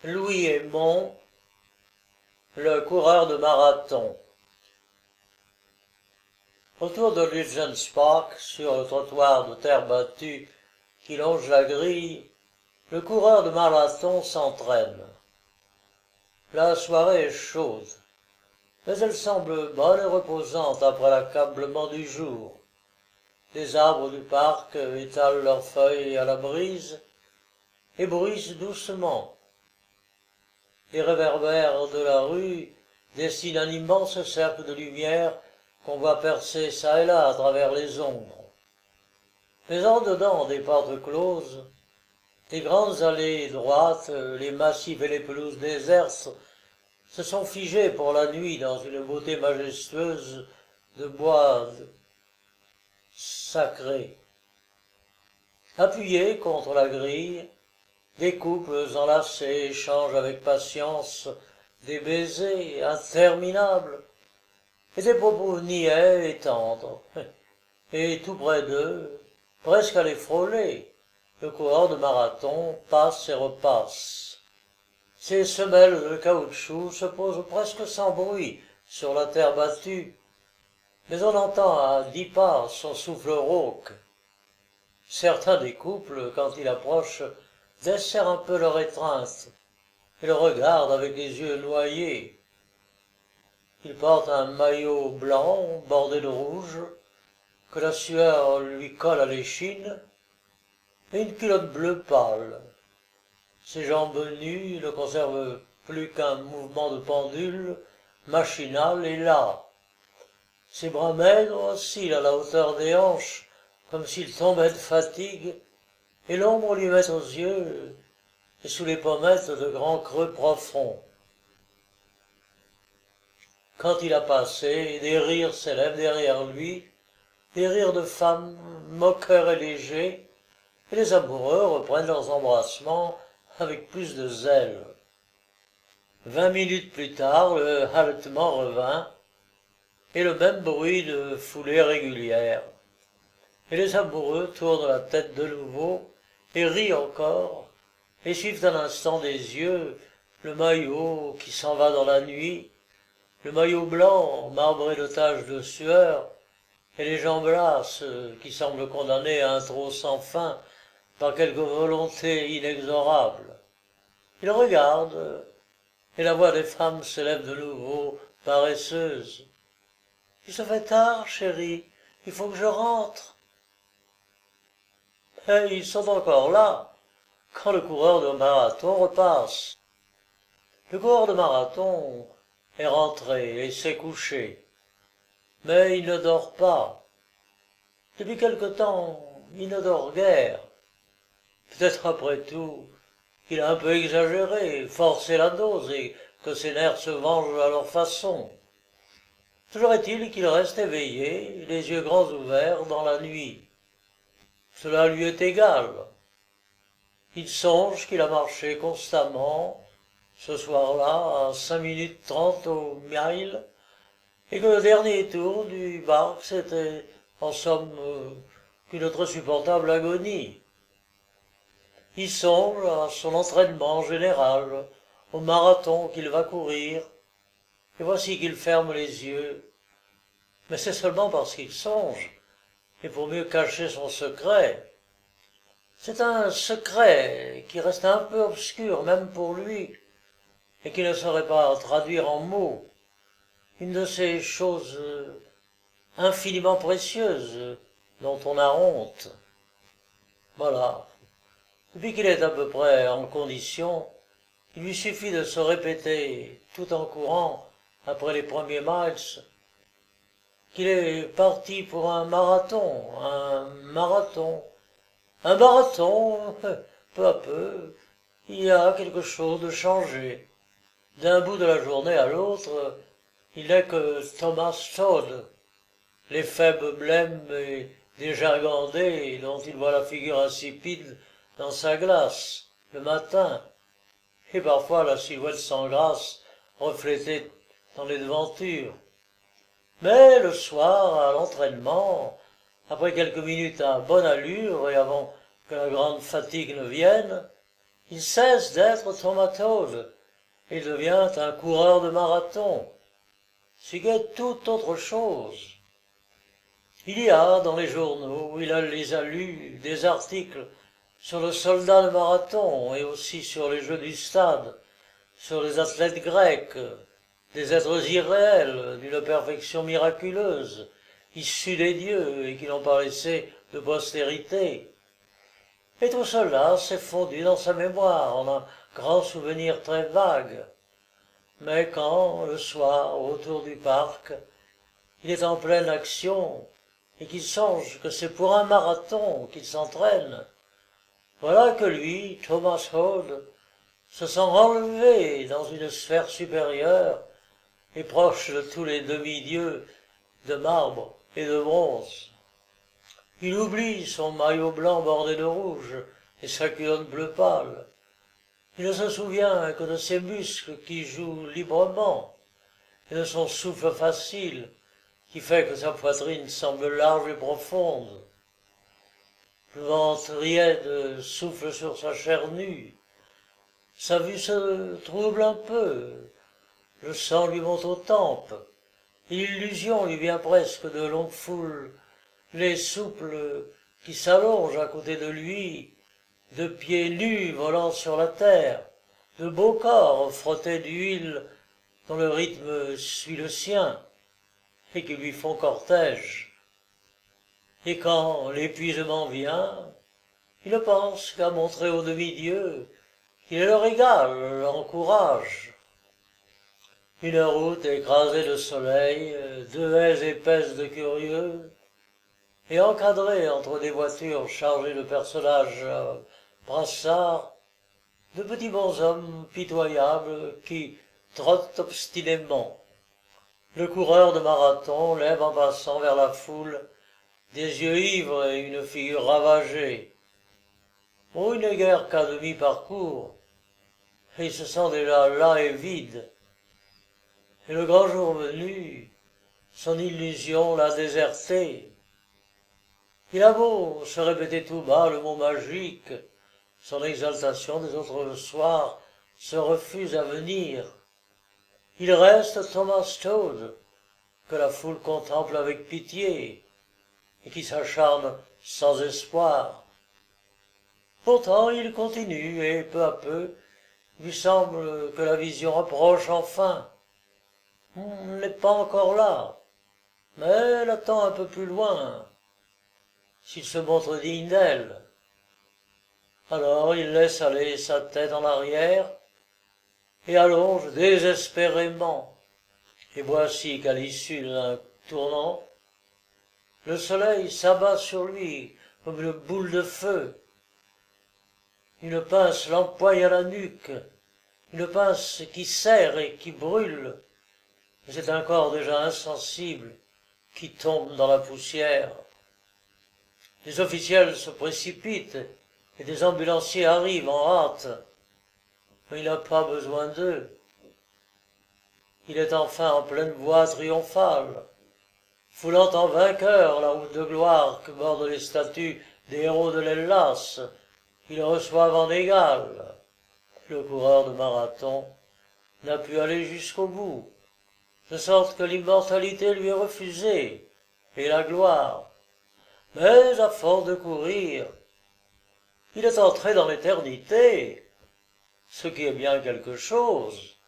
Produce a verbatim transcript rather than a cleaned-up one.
Louis Hémon, le coureur de marathon. Autour de Regent's Park, sur le trottoir de terre battue qui longe la grille, le coureur de marathon s'entraîne. La soirée est chaude, mais elle semble bonne et reposante après l'accablement du jour. Les arbres du parc étalent leurs feuilles à la brise et bruissent doucement. Les réverbères de la rue dessinent un immense cercle de lumière qu'on voit percer çà et là à travers les ombres. Mais en dedans des portes closes, les grandes allées droites, les massifs et les pelouses désertes se sont figés pour la nuit dans une beauté majestueuse de bois sacré. Appuyés contre la grille, des couples enlacés échangent avec patience des baisers interminables et des propos niais et tendres. Et tout près d'eux, presque à les frôler, le coureur de marathon passe et repasse. Ses semelles de caoutchouc se posent presque sans bruit sur la terre battue, mais on entend à dix pas son souffle rauque. Certains des couples, quand il approche, desserrent un peu leur étreinte et le regardent avec des yeux noyés. Il porte un maillot blanc bordé de rouge, que la sueur lui colle à l'échine, et une culotte bleu pâle. Ses jambes nues ne conservent plus qu'un mouvement de pendule, machinal et las. Ses bras maigres oscillent à la hauteur des hanches, comme s'il tombait de fatigue, et l'ombre lui met aux yeux et sous les pommettes de grands creux profonds. Quand il a passé, des rires s'élèvent derrière lui, des rires de femmes, moqueurs et légers, et les amoureux reprennent leurs embrassements avec plus de zèle. Vingt minutes plus tard, le haletement revint, et le même bruit de foulée régulière. Et les amoureux tournent la tête de nouveau, et rient encore, et suivent un instant des yeux le maillot qui s'en va dans la nuit, le maillot blanc marbré de taches de sueur, et les jambes lasses qui semblent condamnées à un trot sans fin par quelque volonté inexorable. Ils regardent, et la voix des femmes s'élève de nouveau, paresseuse. « Il se fait tard, chérie, il faut que je rentre. » Et ils sont encore là, quand le coureur de marathon repasse. Le coureur de marathon est rentré et s'est couché. Mais il ne dort pas. Depuis quelque temps, il ne dort guère. Peut-être après tout, il a un peu exagéré, forcé la dose et que ses nerfs se vengent à leur façon. Toujours est-il qu'il reste éveillé, les yeux grands ouverts dans la nuit. Cela lui est égal. Il songe qu'il a marché constamment, ce soir-là, à cinq minutes trente au mile, et que le dernier tour du parc, c'était, en somme, euh, qu'une très supportable agonie. Il songe à son entraînement général, au marathon qu'il va courir, et voici qu'il ferme les yeux. Mais c'est seulement parce qu'il songe, et pour mieux cacher son secret. C'est un secret qui reste un peu obscur, même pour lui, et qui ne saurait pas traduire en mots. Une de ces choses infiniment précieuses dont on a honte. Voilà. Depuis qu'il est à peu près en condition, il lui suffit de se répéter, tout en courant, après les premiers miles, qu'il est parti pour un marathon, un marathon, un marathon, peu à peu, il y a quelque chose de changé. D'un bout de la journée à l'autre, il n'est que Thomas Todd, les faibles blêmes et dégingandés dont il voit la figure insipide dans sa glace, le matin, et parfois la silhouette sans grâce reflétée dans les devantures. Mais le soir, à l'entraînement, après quelques minutes à bonne allure et avant que la grande fatigue ne vienne, il cesse d'être Thomas Toad et devient un coureur de marathon, ce qui est tout autre chose. Il y a dans les journaux, il les a lus, des articles sur le soldat de marathon et aussi sur les jeux du stade, sur les athlètes grecs, des êtres irréels d'une perfection miraculeuse, issus des dieux et qui n'ont pas laissé de postérité. Et tout cela s'est fondu dans sa mémoire en un grand souvenir très vague. Mais quand, le soir, autour du parc, il est en pleine action et qu'il songe que c'est pour un marathon qu'il s'entraîne, voilà que lui, Thomas Hood, se sent enlevé dans une sphère supérieure et proche de tous les demi-dieux de marbre et de bronze. Il oublie son maillot blanc bordé de rouge et sa culotte bleu pâle. Il ne se souvient que de ses muscles qui jouent librement et de son souffle facile qui fait que sa poitrine semble large et profonde. Le vent riait souffle sur sa chair nue. Sa vue se trouble un peu. Le sang lui monte aux tempes. L'illusion lui vient presque de longues foules, les souples qui s'allongent à côté de lui, de pieds nus volant sur la terre, de beaux corps frottés d'huile dont le rythme suit le sien et qui lui font cortège. Et quand l'épuisement vient, il ne pense qu'à montrer aux demi-dieux qu'il leur égale, l'encourage. Une route écrasée de soleil, deux haies épaisses de curieux, et encadrée entre des voitures chargées de personnages euh, brassards, de petits bonshommes pitoyables qui trottent obstinément. Le coureur de marathon lève en passant vers la foule des yeux ivres et une figure ravagée. Oh, il n'est guère qu'à demi-parcours, et il se sent déjà las et vide. Et le grand jour venu, son illusion l'a déserté. Il a beau se répéter tout bas le mot magique, son exaltation des autres soirs se refuse à venir. Il reste Thomas Toad, que la foule contemple avec pitié, et qui s'acharne sans espoir. Pourtant il continue, et peu à peu, il lui semble que la vision approche enfin. On n'est pas encore là, mais elle attend un peu plus loin. S'il se montre digne d'elle, alors il laisse aller sa tête en arrière et allonge désespérément. Et voici qu'à l'issue d'un tournant, le soleil s'abat sur lui comme une boule de feu. Une pince l'empoigne à la nuque, une pince qui serre et qui brûle. Mais c'est un corps déjà insensible qui tombe dans la poussière. Les officiels se précipitent et des ambulanciers arrivent en hâte. Mais il n'a pas besoin d'eux. Il est enfin en pleine voie triomphale, foulant en vainqueur la route de gloire que bordent les statues des héros de l'Hellas, qui le reçoivent en égal. Le coureur de marathon n'a pu aller jusqu'au bout, de sorte que l'immortalité lui est refusée, et la gloire. Mais à force de courir, il est entré dans l'éternité, ce qui est bien quelque chose.